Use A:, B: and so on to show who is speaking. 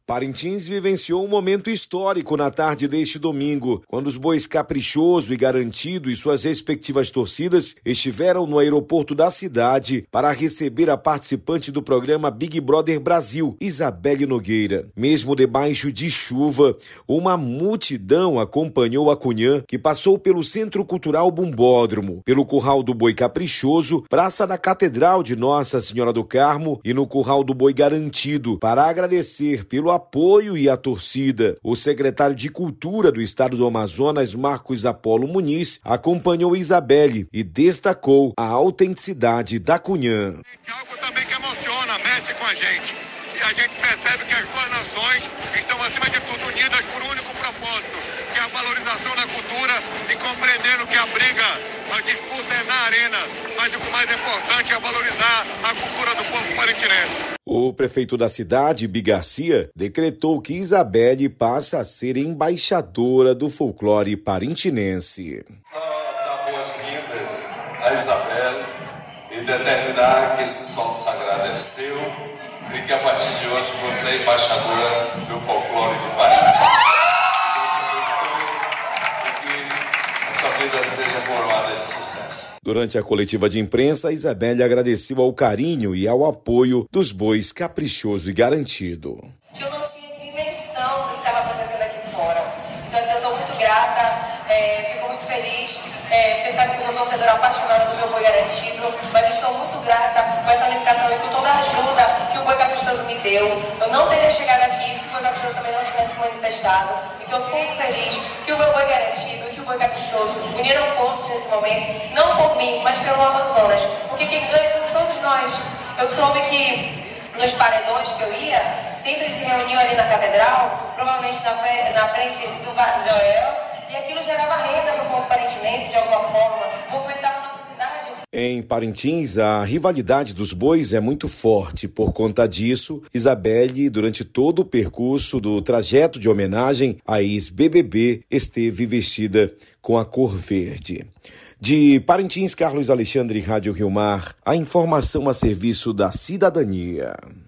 A: Parintins vivenciou um momento histórico na tarde deste domingo, quando os bois Caprichoso e Garantido e suas respectivas torcidas estiveram no aeroporto da cidade para receber a participante do programa Big Brother Brasil, Isabelle Nogueira. Mesmo debaixo de chuva, uma multidão acompanhou a Cunhã, que passou pelo Centro Cultural Bumbódromo, pelo Curral do Boi Caprichoso, Praça da Catedral de Nossa Senhora do Carmo e no Curral do Boi Garantido, para agradecer pelo apoio e a torcida. O secretário de Cultura do Estado do Amazonas, Marcos Apolo Muniz, acompanhou Isabelle e destacou a autenticidade da Cunhã.
B: Algo também que emociona, mexe com a gente. E a gente percebe que as duas nações estão, acima de tudo, unidas por um único propósito, que é a valorização da cultura e compreendendo que a briga, a disputa é na arena, mas o mais importante é valorizar a cultura do povo parintinense.
A: O prefeito da cidade, Bi Garcia, decretou que Isabelle passa a ser embaixadora do folclore parintinense.
C: Só dar boas-vindas a Isabelle e determinar que esse solo sagrado é seu e que a partir de hoje você é embaixadora do folclore de Parintins. Que Deus abençoe e que a sua vida seja coroada de sucesso.
A: Durante a coletiva de imprensa, Isabelle agradeceu ao carinho e ao apoio dos bois Caprichoso e Garantido.
D: Eu não tinha dimensão do que estava acontecendo aqui fora. Então, assim, eu estou muito grata, fico muito feliz. Você sabe que eu sou torcedora apaixonada do meu Boi Garantido, mas estou muito grata com essa unificação e com toda a ajuda que o Boi Caprichoso me deu. Eu não teria chegado aqui se o Boi Caprichoso também não tivesse se manifestado. Então, eu fico muito feliz que o meu Boi Garantido e que o Boi Caprichoso uniram forças nesse momento, não por mim, mas pelo Amazonas. Porque quem ganha somos todos nós. Eu soube que nos paredões que eu ia, sempre se reuniam ali na catedral, provavelmente na frente do Bar Joel, e aquilo gerava renda para o povo parintinense de alguma forma, movimentava a nossa cidade.
A: Em Parintins, a rivalidade dos bois é muito forte. Por conta disso, Isabelle, durante todo o percurso do trajeto de homenagem à ex-BBB, esteve vestida com a cor verde. De Parintins, Carlos Alexandre, Rádio Rio Mar, a informação a serviço da cidadania.